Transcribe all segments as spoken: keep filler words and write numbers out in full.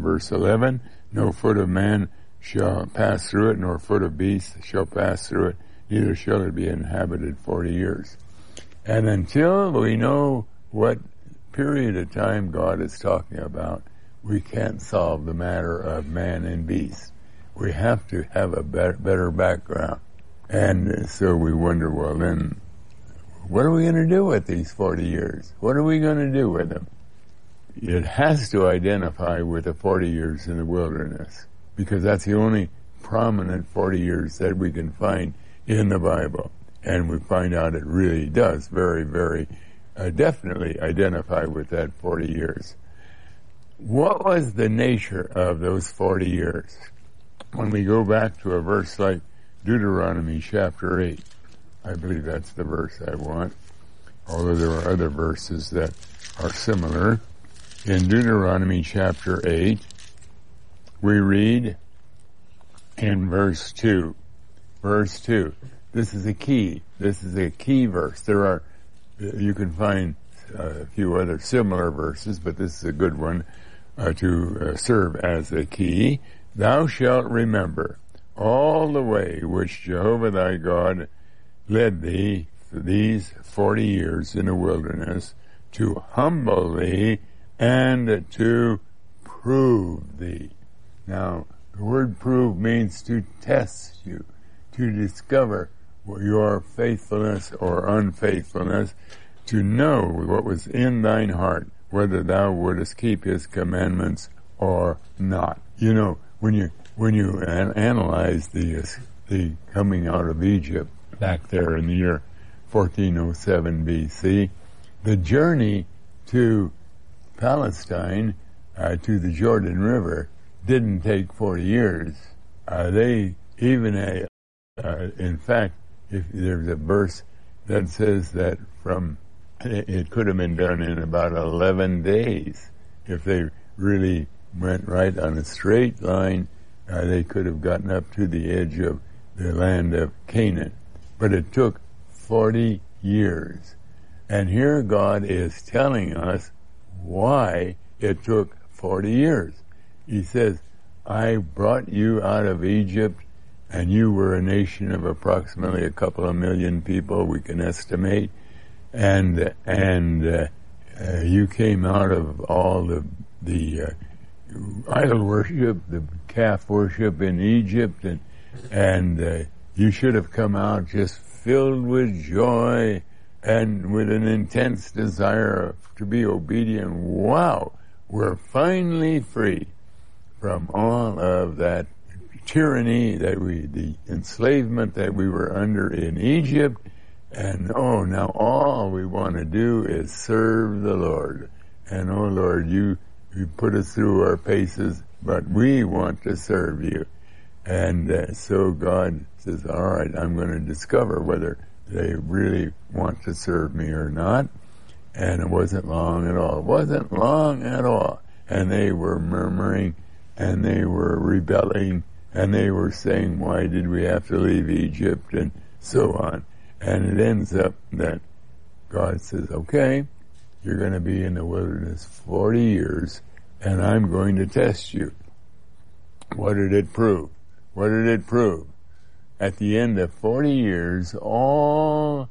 verse eleven, no foot of man shall pass through it, nor foot of beast shall pass through it, neither shall it be inhabited forty years. And until we know what period of time God is talking about, we can't solve the matter of man and beast. We have to have a better, better background. And so we wonder, well then, what are we going to do with these forty years? What are we going to do with them? It has to identify with the forty years in the wilderness, because that's the only prominent forty years that we can find in the Bible. And we find out it really does very, very uh, definitely identify with that forty years. What was the nature of those forty years? When we go back to a verse like Deuteronomy chapter eight, I believe that's the verse I want, although there are other verses that are similar. In Deuteronomy chapter eight, we read in verse two. Verse two. This is a key. This is a key verse. There are, you can find a few other similar verses, but this is a good one uh, to uh, serve as a key. Thou shalt remember all the way which Jehovah thy God led thee for these forty years in the wilderness, to humble thee and to prove thee. Now, the word prove means to test you, to discover your faithfulness or unfaithfulness, to know what was in thine heart, whether thou wouldest keep his commandments or not. You know, when you when you an- analyze the uh, the coming out of Egypt back there in the year fourteen oh seven B C, the journey to Palestine, uh, to the Jordan River, didn't take forty years. Uh, they even, a, uh, in fact, if there's a verse that says that from it, it could have been done in about eleven days if they really went right on a straight line. Uh, they could have gotten up to the edge of the land of Canaan. But it took forty years. And here God is telling us why it took forty years. He says, I brought you out of Egypt, and you were a nation of approximately a couple of million people, we can estimate, and and uh, uh, you came out of all the the uh, idol worship, the calf worship in Egypt, and and uh, you should have come out just filled with joy and with an intense desire to be obedient. Wow, we're finally free from all of that tyranny that we, the enslavement that we were under in Egypt, and oh, now all we want to do is serve the Lord. And oh Lord, you, you put us through our paces, but we want to serve you. And uh, so God says, all right, I'm going to discover whether they really want to serve me or not. And it wasn't long at all. It wasn't long at all. And they were murmuring, and they were rebelling, and they were saying, why did we have to leave Egypt, and so on. And it ends up that God says, okay, you're going to be in the wilderness forty years, and I'm going to test you. What did it prove? What did it prove? At the end of forty years, all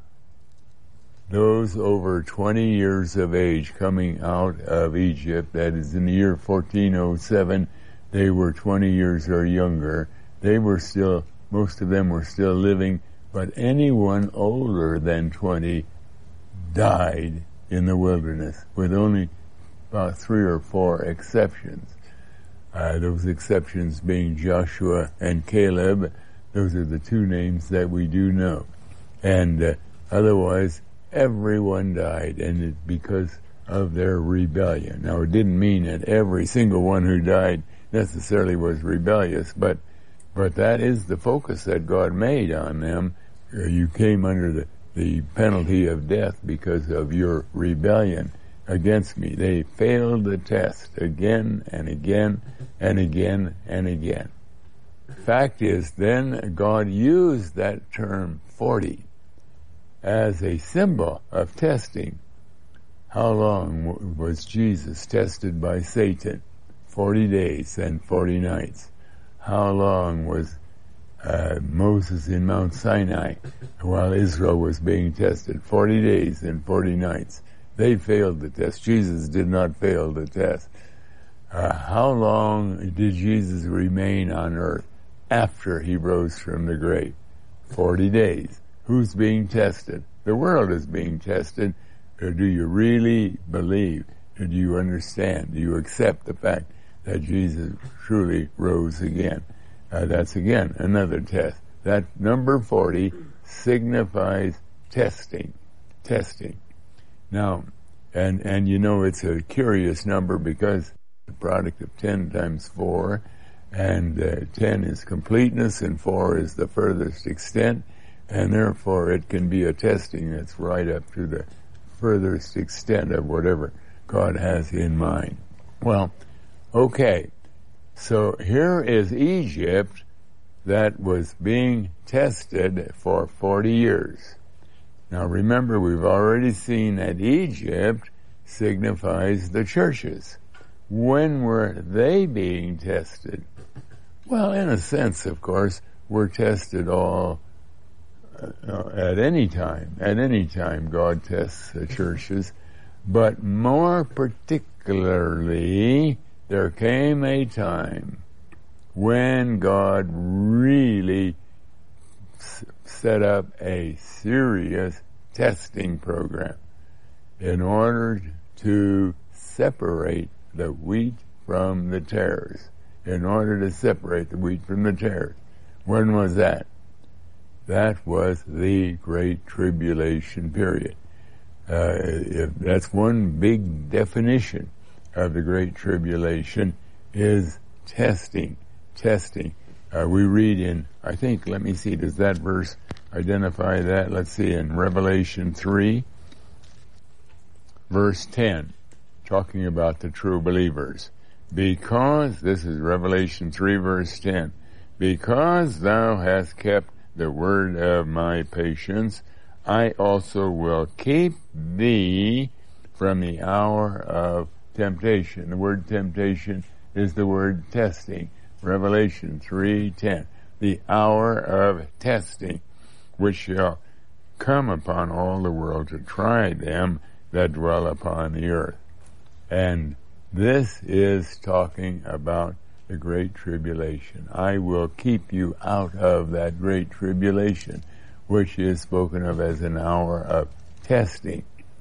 those over twenty years of age coming out of Egypt, that is in the year fourteen oh seven, they were twenty years or younger. They were still, most of them were still living, but anyone older than twenty died in the wilderness, with only about three or four exceptions. Uh, those exceptions being Joshua and Caleb. Those are the two names that we do know. And uh, otherwise, everyone died, and it's because of their rebellion. Now, it didn't mean that every single one who died necessarily was rebellious, but but that is the focus that God made on them. Uh, you came under the, the penalty of death because of your rebellion against me. They failed the test again and again and again and again. Fact is, then God used that term forty as a symbol of testing. How long was Jesus tested by Satan? forty days and forty nights. How long was uh, Moses in Mount Sinai while Israel was being tested? forty days and forty nights. They failed the test. Jesus did not fail the test. Uh, how long did Jesus remain on earth after he rose from the grave? forty days. Who's being tested? The world is being tested. Or do you really believe? Or do you understand? Do you accept the fact that Jesus truly rose again? Uh, that's again another test. That number forty signifies testing. Testing. Now, and, and you know it's a curious number because the product of ten times four, and uh, ten is completeness and four is the furthest extent, and therefore it can be a testing that's right up to the furthest extent of whatever God has in mind. Well, okay, so here is Egypt that was being tested for forty years. Now remember, we've already seen that Egypt signifies the churches. When were they being tested? Well, in a sense, of course, we're tested all uh, at any time. At any time, God tests the churches. But more particularly, there came a time when God really s- set up a serious testing program in order to separate the wheat from the tares, in order to separate the wheat from the tares. When was that? That was the Great Tribulation period. Uh, if that's one big definition of the Great Tribulation, is testing, testing. Uh, we read in, I think, let me see, does that verse identify that? Let's see, in Revelation three, verse ten. Talking about the true believers. Because, this is Revelation three verse ten, because thou hast kept the word of my patience, I also will keep thee from the hour of temptation. The word temptation is the word testing. Revelation three ten. The hour of testing, which shall come upon all the world to try them that dwell upon the earth. And this is talking about the Great Tribulation. I will keep you out of that Great Tribulation, which is spoken of as an hour of testing.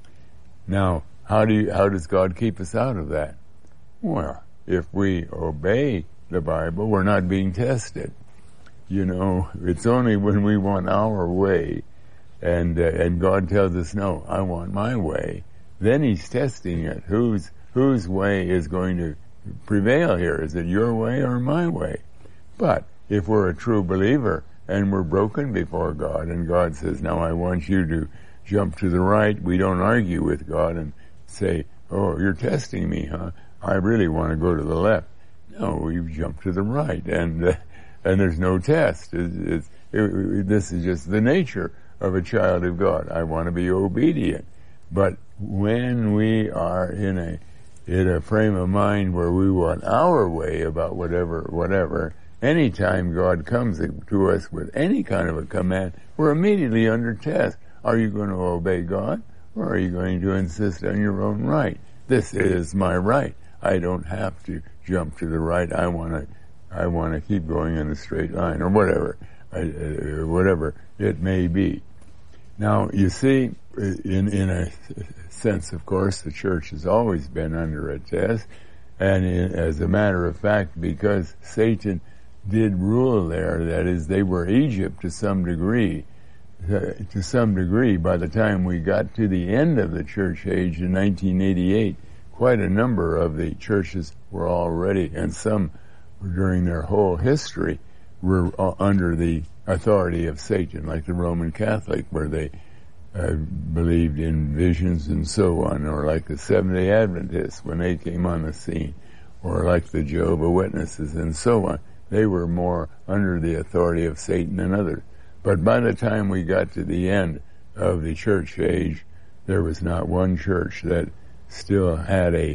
Now, how do you, how does God keep us out of that? Well, if we obey the Bible, we're not being tested. You know, it's only when we want our way, and uh, and God tells us, no, I want my way, then He's testing it. Whose whose way is going to prevail here? Is it your way or my way? But if we're a true believer and we're broken before God, and God says, now I want you to jump to the right, we don't argue with God and say, oh, you're testing me, huh? I really want to go to the left. No, you jump to the right, and uh, and there's no test. It's, it's, it, it, this is just the nature of a child of God. I want to be obedient. But when we are in a in a frame of mind where we want our way about whatever, whatever, anytime God comes to us with any kind of a command, we're immediately under test. Are you going to obey God, or are you going to insist on your own right? This is my right. I don't have to jump to the right. I want to, I want to keep going in a straight line, or whatever, uh, whatever it may be. Now, you see, in in a sense, of course, the church has always been under a test, and in, as a matter of fact, because Satan did rule there, that is, they were Egypt to some degree. Uh, to some degree, by the time we got to the end of the church age in nineteen eighty-eight, quite a number of the churches were already, and some during their whole history, were uh, under the authority of Satan, like the Roman Catholic, where they uh, believed in visions and so on, or like the Seventh-day Adventists when they came on the scene, or like the Jehovah's Witnesses and so on. They were more under the authority of Satan than others. But by the time we got to the end of the church age, there was not one church that still had a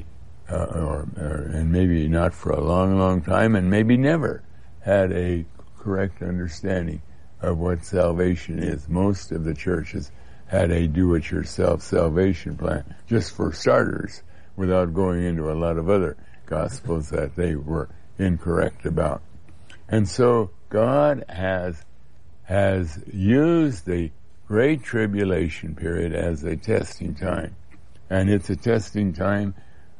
uh, or, or and maybe not for a long, long time, and maybe never had a correct understanding of what salvation is. Most of the churches had a do-it-yourself salvation plan, just for starters, without going into a lot of other gospels that they were incorrect about. And so God has has used the Great Tribulation period as a testing time. And it's a testing time.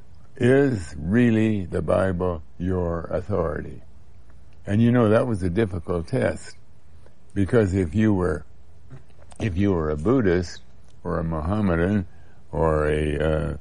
Is really the Bible your authority? And you know, that was a difficult test, because if you were if you were a Buddhist or a Mohammedan or a uh,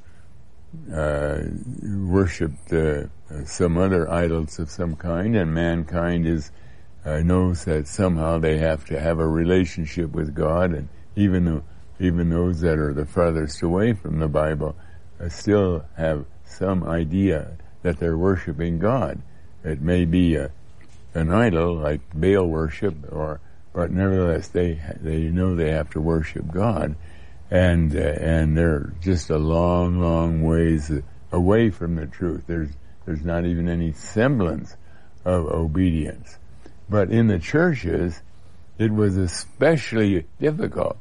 uh, worshipped uh, some other idols of some kind, and mankind is uh, knows that somehow they have to have a relationship with God, and even though, even those that are the farthest away from the Bible uh, still have some idea that they're worshiping God. It may be a, an idol like Baal worship, or but nevertheless they they know they have to worship God, and uh, and they're just a long, long ways away from the truth. There's there's not even any semblance of obedience. But in the churches, it was especially difficult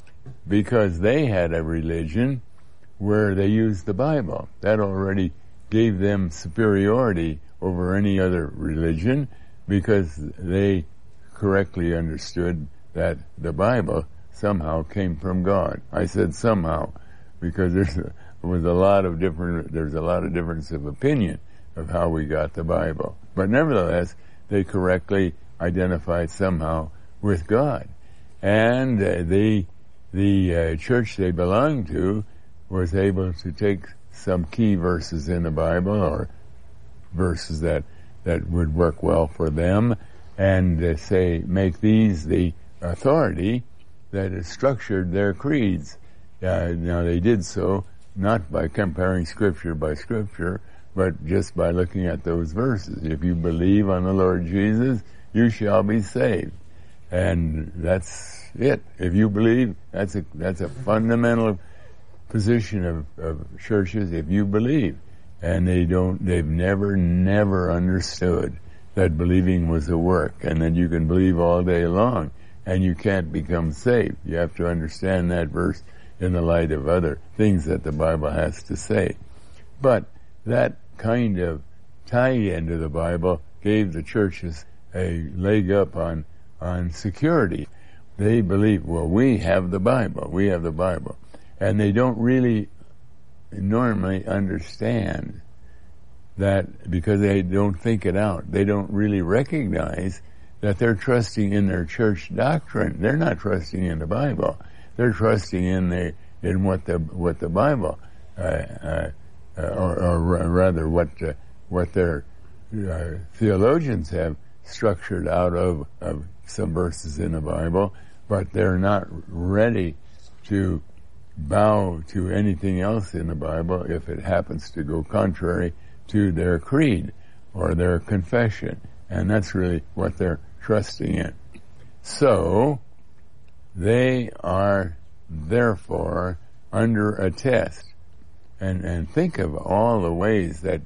because they had a religion where they used the Bible. That already gave them superiority over any other religion, because they correctly understood that the Bible somehow came from God. I said somehow because there's a, there was a lot of different there's a lot of difference of opinion of how we got the Bible. But nevertheless, they correctly identified somehow with God. And uh, the the uh, church they belonged to was able to take some key verses in the Bible, or verses that that would work well for them, and uh, say, make these the authority that has structured their creeds. Uh, now they did so not by comparing Scripture by Scripture, but just by looking at those verses. If you believe on the Lord Jesus, you shall be saved. And that's it. If you believe, that's a that's a fundamental position of, of churches. If you believe, and they don't, they've never, never understood that believing was a work, and that you can believe all day long and you can't become saved. You have to understand that verse in the light of other things that the Bible has to say. But that kind of tie-in to the Bible gave the churches a leg up on on security. They believe, well, we have the Bible, we have the Bible. And they don't really normally understand that, because they don't think it out. They don't really recognize that they're trusting in their church doctrine. They're not trusting in the Bible. They're trusting in the in what the what the Bible, uh, uh, or, or rather what uh, what their uh, theologians have structured out of, of some verses in the Bible, but they're not ready to bow to anything else in the Bible if it happens to go contrary to their creed or their confession. And that's really what they're trusting in. So, they are therefore under a test. And, and think of all the ways that,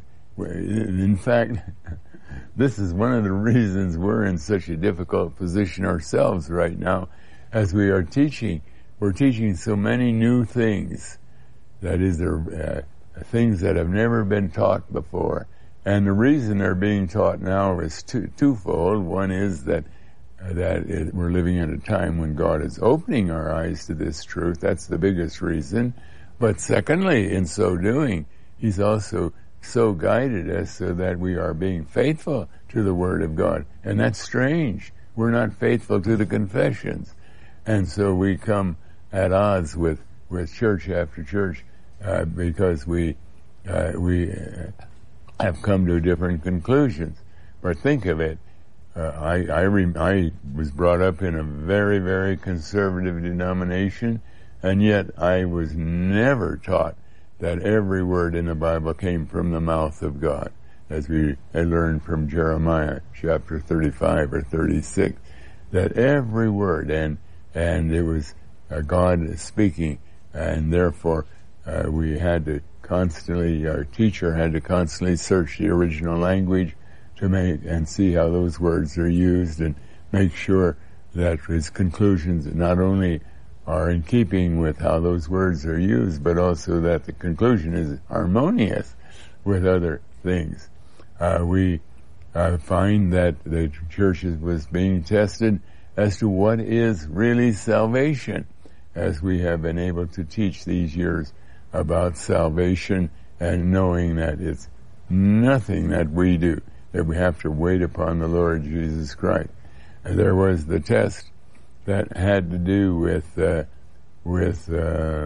in fact, this is one of the reasons we're in such a difficult position ourselves right now as we are teaching. We're teaching so many new things. That is, they're uh, things that have never been taught before. And the reason they're being taught now is two, twofold. One is that uh, that it, we're living at a time when God is opening our eyes to this truth. That's the biggest reason. But secondly, in so doing, He's also so guided us so that we are being faithful to the Word of God. And that's strange. We're not faithful to the confessions. And so we come at odds with, with church after church uh, because we uh, we uh, have come to different conclusions. But think of it. Uh, I I, re- I was brought up in a very, very conservative denomination, and yet I was never taught that every word in the Bible came from the mouth of God, as we learned from Jeremiah chapter thirty-five or thirty-six, that every word, and and it was uh, God speaking, and therefore uh, we had to constantly, our teacher had to constantly search the original language to make and see how those words are used and make sure that his conclusions not only are in keeping with how those words are used, but also that the conclusion is harmonious with other things. Uh, we uh, find that the church was being tested as to what is really salvation, as we have been able to teach these years about salvation and knowing that it's nothing that we do, that we have to wait upon the Lord Jesus Christ. And there was the test that had to do with uh, with uh,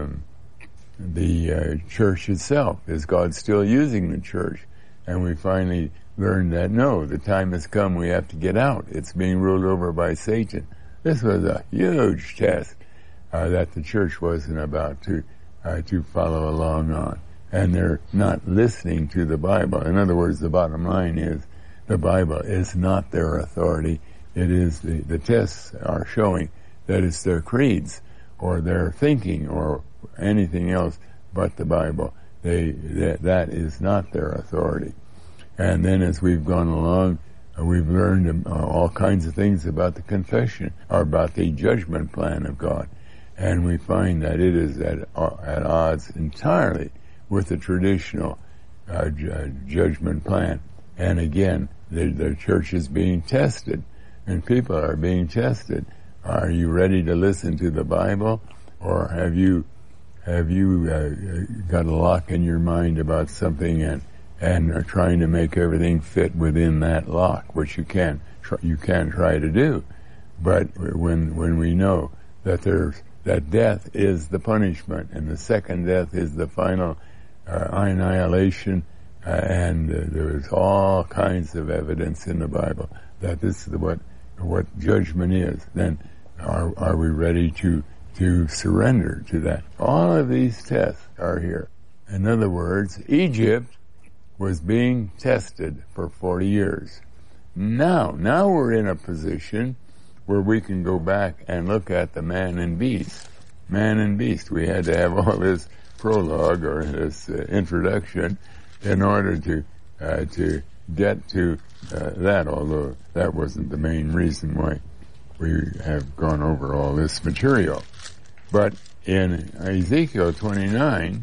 the uh, church itself. Is God still using the church? And we finally learned that no, the time has come, we have to get out. It's being ruled over by Satan. This was a huge test uh, that the church wasn't about to uh, to follow along on. And they're not listening to the Bible. In other words, the bottom line is the Bible is not their authority. It is the, the tests are showing that it's their creeds or their thinking or anything else but the Bible. They that, that is not their authority. And then as we've gone along, uh, we've learned uh, all kinds of things about the confession or about the judgment plan of God. And we find that it is at, uh, at odds entirely with the traditional uh, ju- judgment plan. And again, the, the church is being tested, and people are being tested. Are you ready to listen to the Bible, or have you have you uh, got a lock in your mind about something and and are trying to make everything fit within that lock, which you can tr- you can try to do, but when when we know that there's that death is the punishment, and the second death is the final uh, annihilation. Uh, and uh, there's all kinds of evidence in the Bible that this is what what judgment is. Then are are we ready to to surrender to that? All of these tests are here. In other words, Egypt was being tested for forty years. Now, now we're in a position where we can go back and look at the man and beast. Man and beast. We had to have all this prologue or this uh, introduction in order to uh, to get to uh, that, although that wasn't the main reason why we have gone over all this material. But in Ezekiel twenty-nine,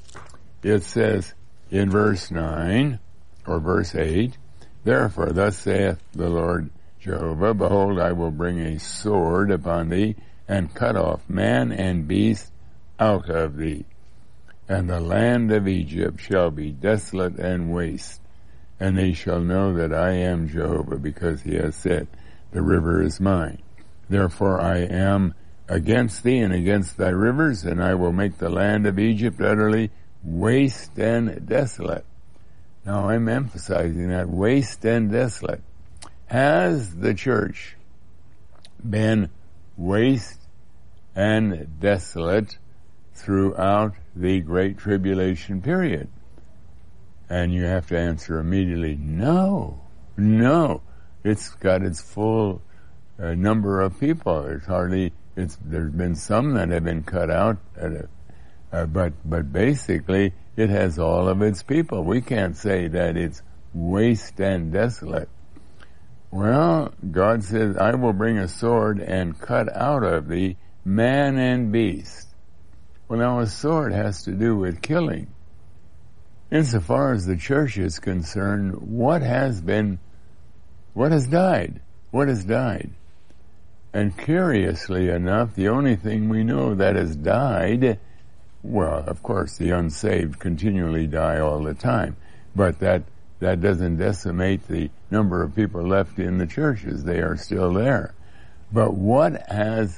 it says in verse nine, or verse eight, "Therefore thus saith the Lord Jehovah, Behold, I will bring a sword upon thee, and cut off man and beast out of thee. And the land of Egypt shall be desolate and waste. And they shall know that I am Jehovah, because he has said, The river is mine. Therefore I am against thee and against thy rivers, and I will make the land of Egypt utterly waste and desolate." Now I'm emphasizing that, waste and desolate. Has the church been waste and desolate throughout the Great Tribulation period? And you have to answer immediately, no, no. It's got its full uh, number of people. There's hardly, it's, there's been some that have been cut out, at a, uh, but, but basically it has all of its people. We can't say that it's waste and desolate. Well, God says, I will bring a sword and cut out of thee man and beast. Well, now a sword has to do with killing. Insofar as the church is concerned, what has been, what has died? What has died? And curiously enough, the only thing we know that has died, well, of course, the unsaved continually die all the time, but that that doesn't decimate the number of people left in the churches. They are still there. But what has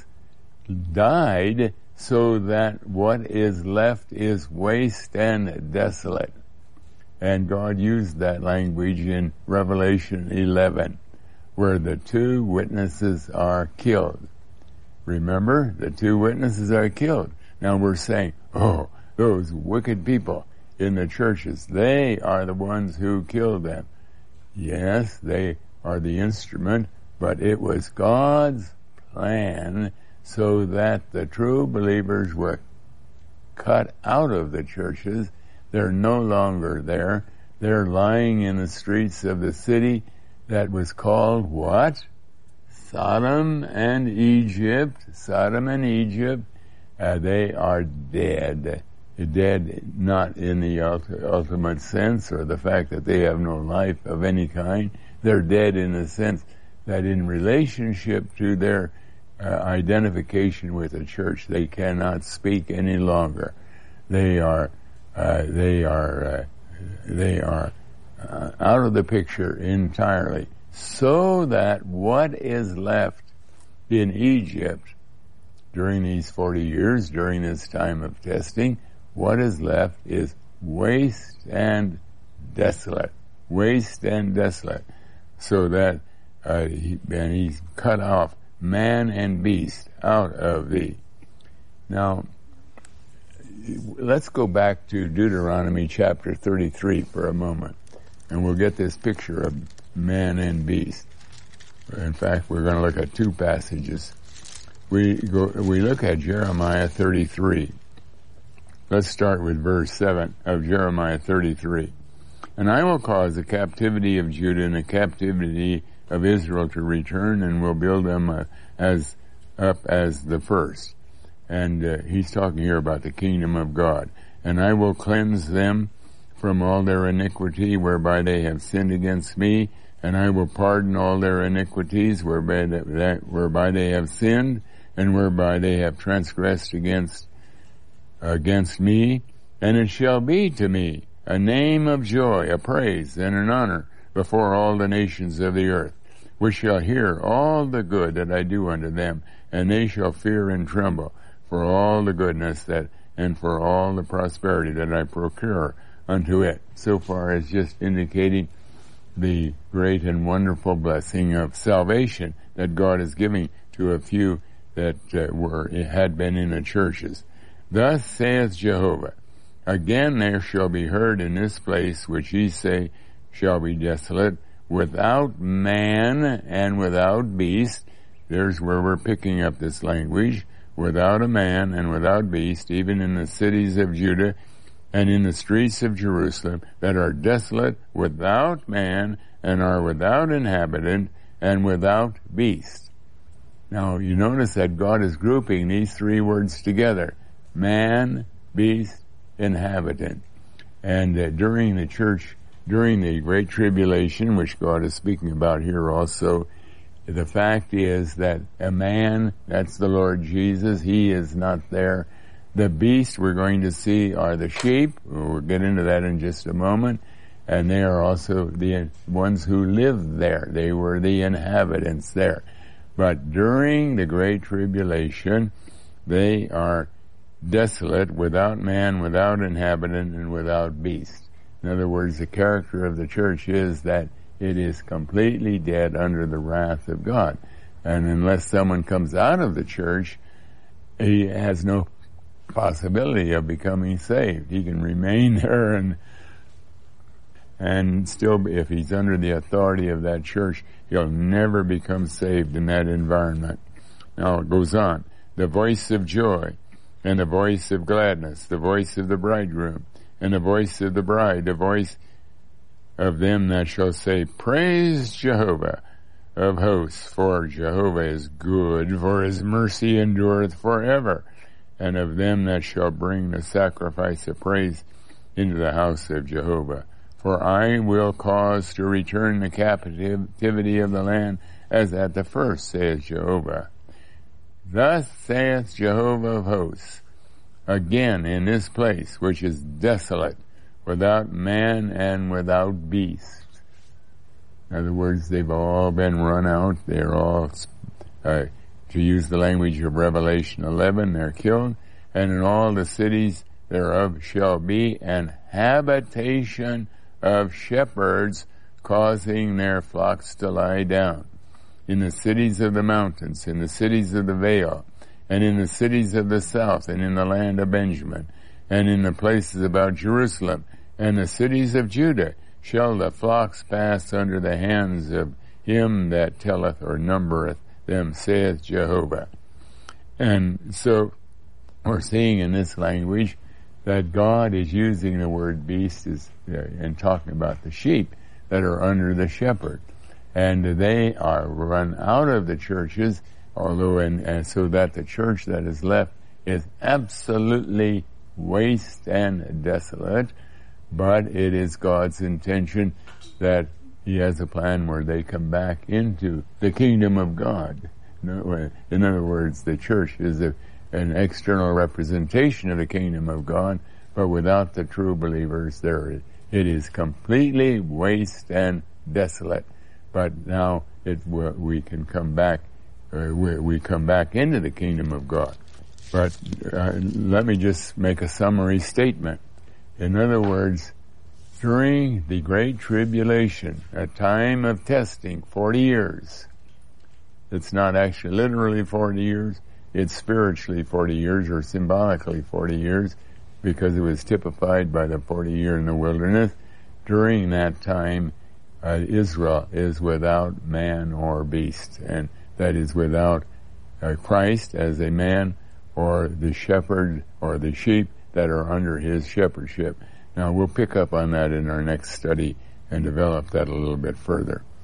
died so that what is left is waste and desolate? And God used that language in Revelation eleven, where the two witnesses are killed. Remember, the two witnesses are killed. Now we're saying, oh, those wicked people in the churches, they are the ones who killed them. Yes, they are the instrument, but it was God's plan so that the true believers were cut out of the churches, They're no longer there. They're lying in the streets of the city that was called what? Sodom and Egypt. Sodom and Egypt. Uh, they are dead. Dead not in the ultimate sense or the fact that they have no life of any kind. They're dead in the sense that in relationship to their uh, identification with the church, they cannot speak any longer. They are, uh, they are, uh, they are uh, out of the picture entirely. So that what is left in Egypt during these forty years, during this time of testing, what is left is waste and desolate. Waste and desolate. So that, uh, he, and he's cut off man and beast out of thee. Now, let's go back to Deuteronomy chapter thirty-three for a moment, and we'll get this picture of man and beast. In fact, we're going to look at two passages. We go, we look at Jeremiah thirty-three. Let's start with verse seven of Jeremiah thirty-three. And I will cause the captivity of Judah and the captivity of Israel to return, and will build them uh, as up as the first. And uh, he's talking here about the kingdom of God. And I will cleanse them from all their iniquity whereby they have sinned against me, and I will pardon all their iniquities whereby they, whereby they have sinned, and whereby they have transgressed against against me. And it shall be to me a name of joy, a praise, and an honor before all the nations of the earth, which shall hear all the good that I do unto them, and they shall fear and tremble for all the goodness that and for all the prosperity that I procure unto it. So far as just indicating the great and wonderful blessing of salvation that God is giving to a few that uh, were had been in the churches. Thus saith Jehovah, again there shall be heard in this place which ye say shall be desolate, without man and without beast. There's where we're picking up this language. Without a man and without beast, even in the cities of Judah and in the streets of Jerusalem, that are desolate, without man, and are without inhabitant, and without beast. Now, you notice that God is grouping these three words together. Man, beast, inhabitant. And uh, during the church, during the Great Tribulation, which God is speaking about here also, the fact is that a man, that's the Lord Jesus, he is not there. The beast we're going to see are the sheep. We'll get into that in just a moment. And they are also the ones who live there. They were the inhabitants there. But during the Great Tribulation, they are desolate, without man, without inhabitant, and without beast. In other words, the character of the church is that it is completely dead under the wrath of God. And unless someone comes out of the church, he has no possibility of becoming saved. He can remain there and and still, if he's under the authority of that church, he'll never become saved in that environment. Now it goes on. The voice of joy and the voice of gladness, the voice of the bridegroom and the voice of the bride, the voice of them that shall say, praise Jehovah of hosts, for Jehovah is good, for his mercy endureth forever. And of them that shall bring the sacrifice of praise into the house of Jehovah. For I will cause to return the captivity of the land as at the first, saith Jehovah. Thus saith Jehovah of hosts, again in this place which is desolate, without man and without beast. In other words, they've all been run out. They're all, uh, to use the language of Revelation eleven, they're killed. And in all the cities thereof shall be an habitation of shepherds, causing their flocks to lie down. In the cities of the mountains, in the cities of the vale, and in the cities of the south, and in the land of Benjamin, and in the places about Jerusalem, and the cities of Judah, shall the flocks pass under the hands of him that telleth or numbereth them, saith Jehovah. And so we're seeing in this language that God is using the word beast is uh, and talking about the sheep that are under the shepherd. And they are run out of the churches, although and, and so that the church that is left is absolutely waste and desolate. But it is God's intention that He has a plan where they come back into the kingdom of God. In other words, the church is a, an external representation of the kingdom of God, but without the true believers, there it is completely waste and desolate. But now it we can come back, uh, we, we come back into the kingdom of God. But uh, let me just make a summary statement. In other words, during the Great Tribulation, a time of testing, forty years, it's not actually literally forty years, it's spiritually forty years or symbolically forty years, because it was typified by the forty year in the wilderness. During that time, uh, Israel is without man or beast, and that is without uh, Christ as a man or the shepherd or the sheep that are under his shepherdship. Now we'll pick up on that in our next study and develop that a little bit further.